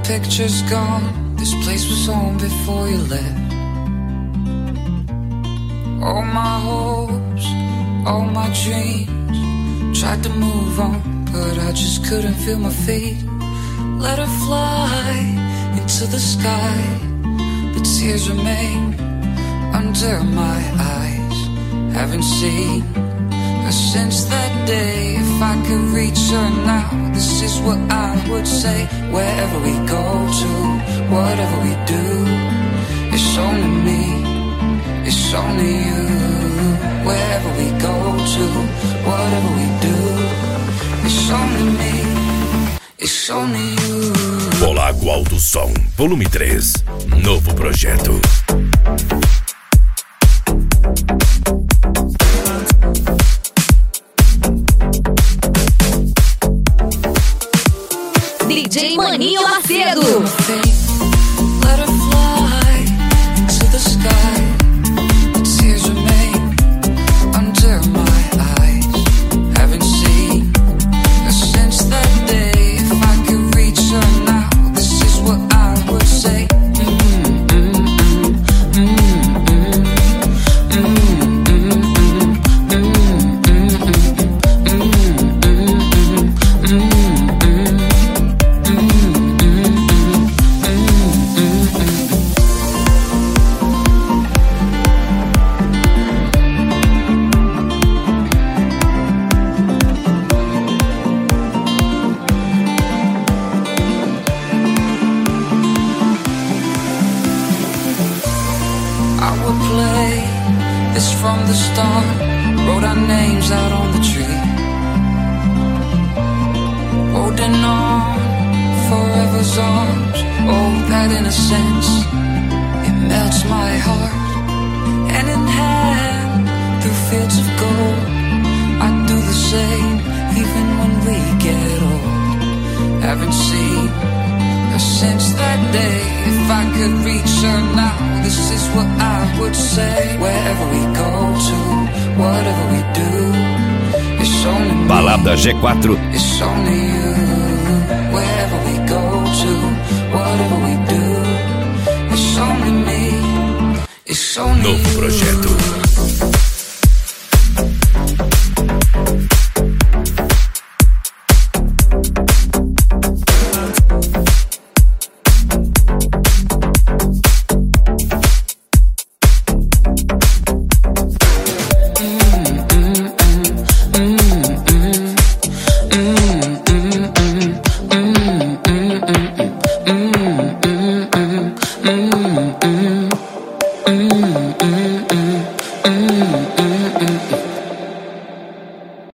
picture's gone. This place was home before you left. All my hopes, all my dreams, tried to move on, but I just couldn't feel my feet. Let her fly into the sky, but tears remain under my eyes. Haven't seen her since that day. If I could reach her now, this is what I would say. Wherever we go to, whatever we do, it's only me, it's only you. Wherever we go to, whatever we do, it's only me, it's only you. Polaco Alto Som, volume 3, novo projeto. DJ Maninho Macedo. Let her fly into the sky. The tears remain under my eyes. Haven't seen her since that day. If I could reach her now, this is what I would say. From the start, wrote our names out on the tree, holding on, forever's arms. Oh, that innocence, it melts my heart. Hand in hand, through fields of gold, I'd do the same, even when we get old. Haven't seen her since that day. If I could reach her now, this is what I would say. Wherever we go to, whatever we do, it's only me, Balada G4. It's only you. Wherever we go to, whatever we do, it's only me, it's only Novo you. projeto.